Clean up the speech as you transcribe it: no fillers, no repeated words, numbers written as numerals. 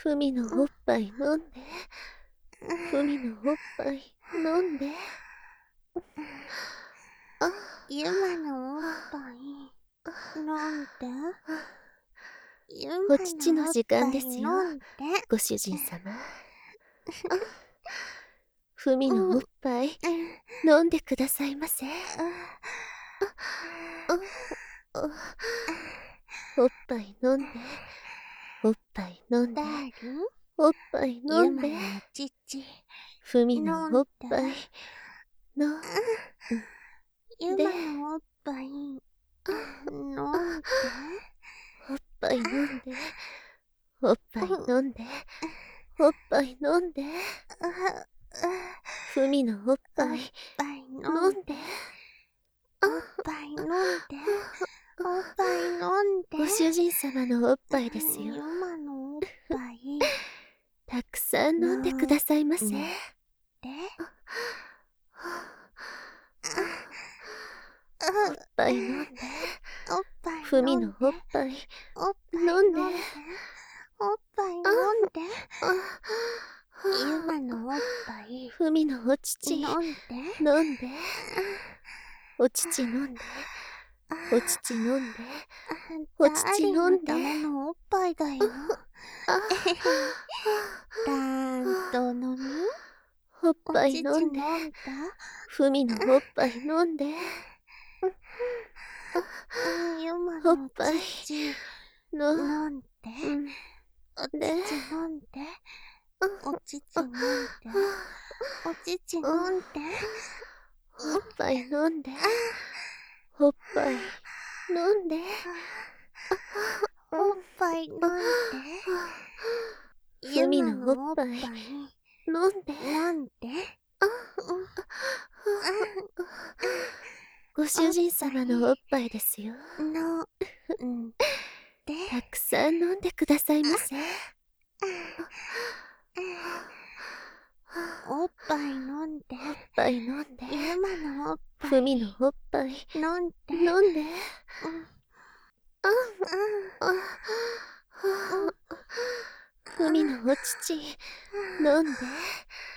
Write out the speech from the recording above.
ふみのおっぱい飲んで。ふみのおっぱい飲んで。 ゆまのおっぱい飲んで。 お乳の時間ですよ、 飲んで。 ご主人様。ふみのおっぱい飲んでくださいませ。おっぱい飲んで。おっぱい飲んで。おっぱい飲んで。ふみのおっぱい飲んで。 ゆまのおっぱい飲んで。 おっぱい飲んで。おっぱい飲んで。おっぱい飲んで。ふみのおっぱい飲んで。 おっぱい飲んで。おっぱい飲んで。 ご主人様のおっぱいですよ。 ゆまのおっぱいたくさん飲んでくださいませ。 で。 おっぱい飲んで。 おっぱいふみのおっぱい飲んで。 おっぱい飲んで。ゆまのおっぱいふみのお乳飲んで。 飲んで。お乳飲んで。お乳飲んで。お乳飲んで。 ダメのおっぱいだよ。だーんと飲み。 おっぱいお乳飲んで。 飲んだ。 ふみのおっぱい飲んで。 ゆまおっのぱい乳飲飲んで。おんで。 乳飲んで。お乳飲んで。お乳飲んで。 おっぱい飲んで。おっぱい飲んで。 おっぱい飲んで。 ふみのおっぱい飲んで。 飲んで。 ご主人様のおっぱいですよ。たくさん飲んでくださいませ。 おっぱい飲んで。 おっぱい飲んで。 ゆまのおっぱいふみのおっぱい飲んで。 飲んで。ふみのお乳飲んで。